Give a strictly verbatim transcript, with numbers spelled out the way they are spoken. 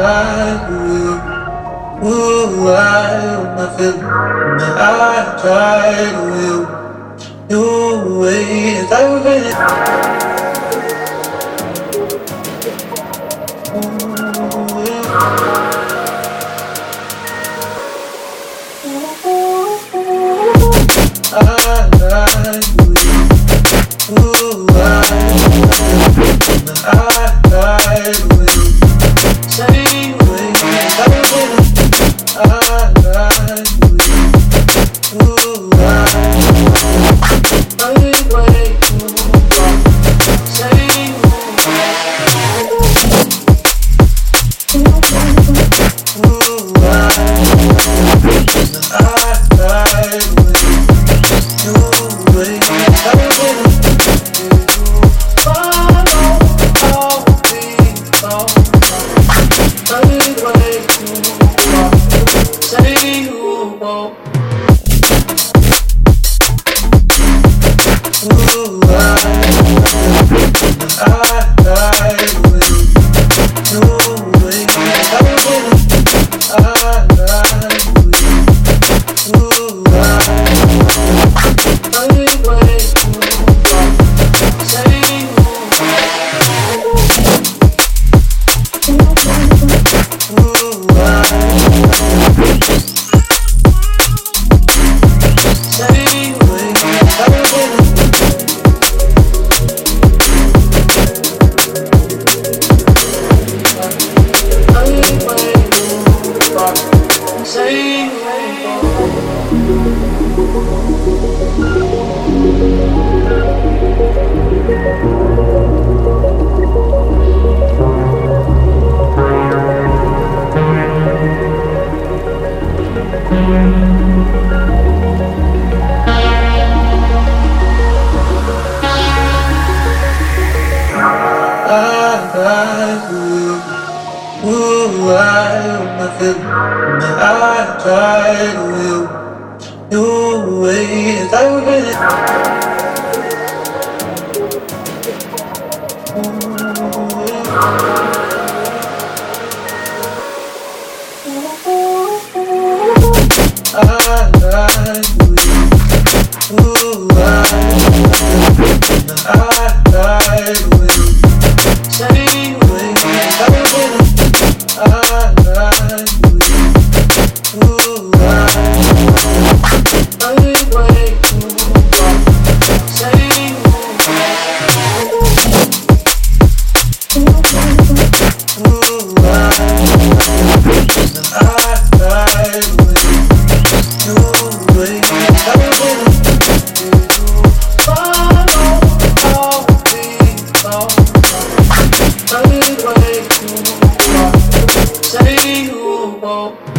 like you. Ooh, I own my feeling, and I try to will. Your way is everything. I like you. Ooh, I I like you. Same way, I like you. Ooh, I same way, same ooh, I I like you. Way, ooh, I own my feeling, and I try to will. Your way is everything. I like you. Ooh, I I like you. Same way, I like you. Ooh, I same way, same ooh, I I like you. Your way, follow all people. Say you